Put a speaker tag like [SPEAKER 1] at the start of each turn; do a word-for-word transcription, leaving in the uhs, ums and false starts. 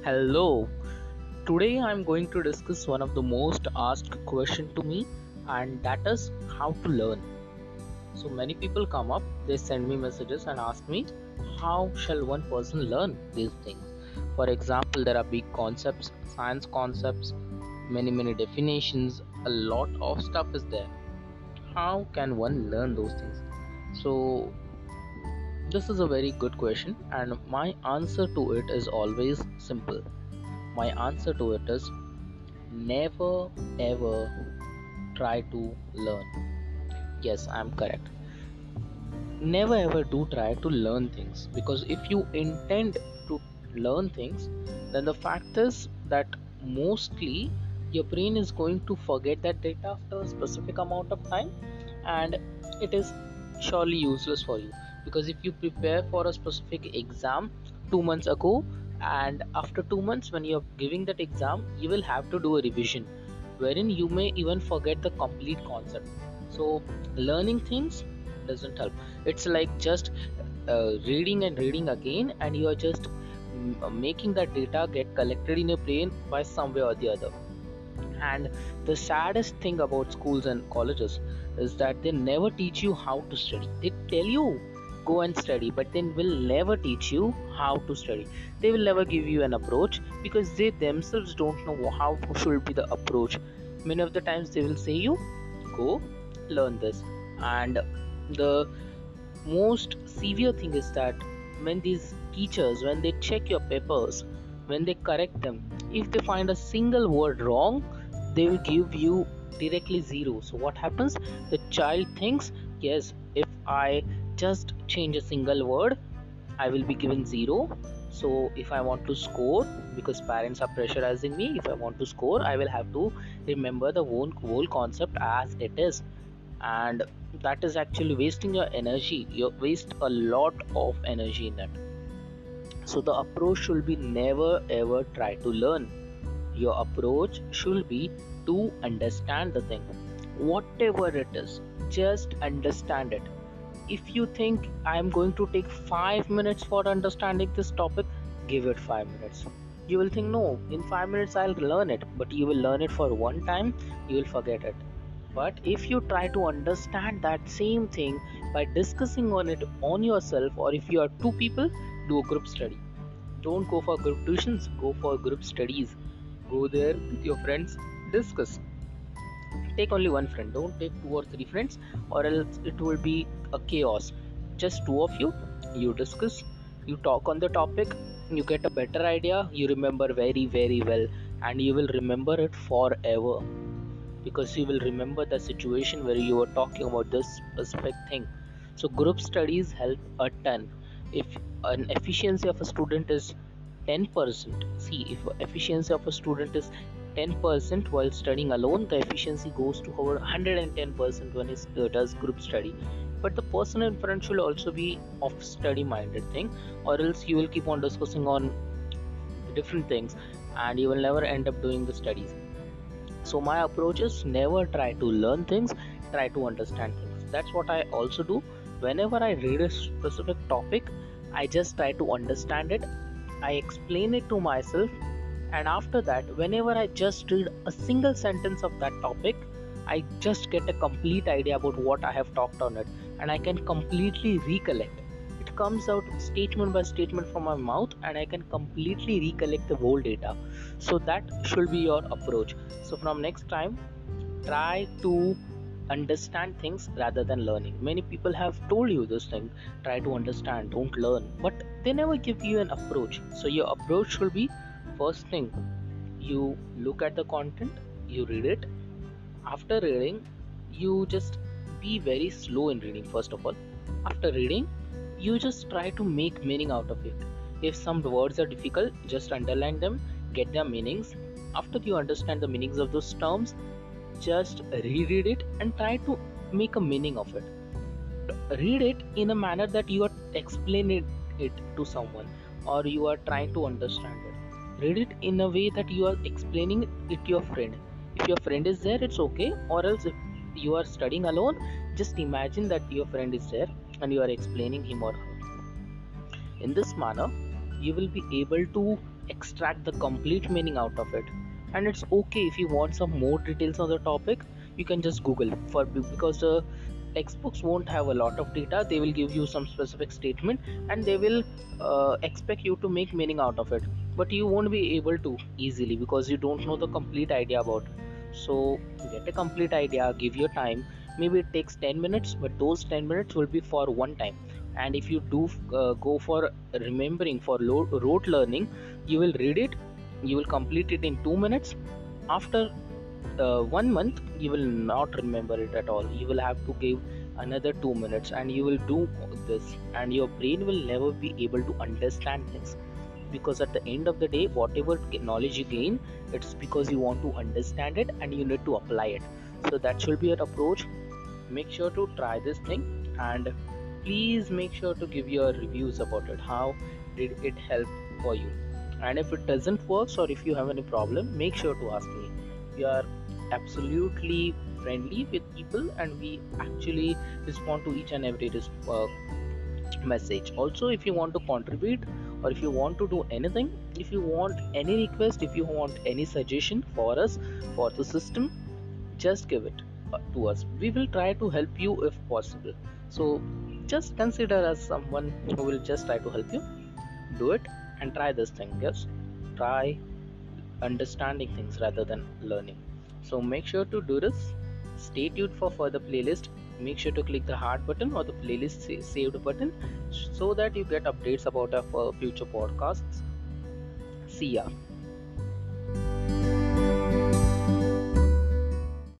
[SPEAKER 1] Hello. Today I'm going to discuss one of the most asked question to me, and that is how to learn. So many people come up, they send me messages and ask me how shall one person learn these things. For example, there are big concepts, science concepts, many many definitions, a lot of stuff is there. How can one learn those things? So this is a very good question, and my answer to it is always simple. My answer to it is never ever try to learn. Yes, I'm correct. Never ever do try to learn things, because if you intend to learn things, then the fact is that mostly your brain is going to forget that data after a specific amount of time, and it is surely useless for you. Because if you prepare for a specific exam two months ago, and after two months when you're giving that exam, you will have to do a revision wherein you may even forget the complete concept. So learning things doesn't help. It's like just uh, reading and reading again, and you are just mm, making that data get collected in your brain by some way or the other. And the saddest thing about schools and colleges is that they never teach you how to study. They tell you go and study, but they will never teach you how to study. They will never give you an approach, because they themselves don't know how should be the approach. Many of the times they will say you go learn this. And the most severe thing is that when these teachers, when they check your papers, when they correct them, if they find a single word wrong, they will give you directly zero. So what happens? The child thinks, yes, if I just change a single word, I will be given zero. So if I want to score, because parents are pressurizing me, if I want to score, I will have to remember the whole, whole concept as it is. And that is actually wasting your energy. You waste a lot of energy in that. So the approach should be never ever try to learn. Your approach should be to understand the thing. Whatever it is, just understand it. If you think I am going to take five minutes for understanding this topic, give it five minutes. You will think, no, in five minutes I'll learn it, but you will learn it for one time, you will forget it. But if you try to understand that same thing by discussing on it on yourself, or if you are two people, do a group study. Don't go for group tuitions, go for group studies. Go there with your friends, discuss. Take only one friend, don't take two or three friends, or else it will be a chaos. Just two of you, you discuss, you talk on the topic, you get a better idea, you remember very very well, and you will remember it forever, because you will remember the situation where you were talking about this specific thing. So group studies help a ton. If an efficiency of a student is ten percent, see, if efficiency of a student is ten percent while studying alone, the efficiency goes to over one hundred ten percent when it uh, does group study. But the person in front should also be of study minded thing, or else you will keep on discussing on different things and you will never end up doing the studies. So my approach is never try to learn things, try to understand things. That's what I also do. Whenever I read a specific topic, I just try to understand it, I explain it to myself, and after that, whenever I just read a single sentence of that topic, I just get a complete idea about what I have talked on it, and I can completely recollect. It comes out statement by statement from my mouth, and I can completely recollect the whole data. So that should be your approach. So from next time, try to understand things rather than learning. Many people have told you this thing, try to understand, don't learn, but they never give you an approach. So your approach should be, first thing, you look at the content, you read it. After reading, you just be very slow in reading. First of all, after reading, you just try to make meaning out of it. If some words are difficult, just underline them, get their meanings. After you understand the meanings of those terms, just reread it and try to make a meaning of it. Read it in a manner that you are explaining it to someone, or you are trying to understand it. Read it in a way that you are explaining it to your friend. If your friend is there, it's okay, or else if you are studying alone, just imagine that your friend is there and you are explaining him or her. In this manner, you will be able to extract the complete meaning out of it. And it's okay if you want some more details on the topic, you can just Google for, because the textbooks won't have a lot of data. They will give you some specific statement, and they will uh, expect you to make meaning out of it, but you won't be able to easily because you don't know the complete idea about it. So get a complete idea, give your time. Maybe it takes ten minutes, but those ten minutes will be for one time. And if you do uh, go for remembering, for lo- rote learning, you will read it, you will complete it in two minutes. After uh, one month you will not remember it at all. You will have to give another two minutes, and you will do this, and your brain will never be able to understand things, because at the end of the day, whatever knowledge you gain, it's because you want to understand it and you need to apply it. So that should be your approach. Make sure to try this thing, and please make sure to give your reviews about it. How did it help for you? And if it doesn't work, or if you have any problem, make sure to ask me. We are absolutely friendly with people, and we actually respond to each and every uh, message. Also, if you want to contribute, or if you want to do anything, if you want any request, if you want any suggestion for us, for the system, just give it uh, to us. We will try to help you if possible. So just consider us someone who will just try to help you. Do it and try this thing. Yes, try understanding things rather than learning. So make sure to do this. Stay tuned for further playlist. Make sure to click the heart button or the playlist sa- saved button, so that you get updates about our future podcasts. See ya.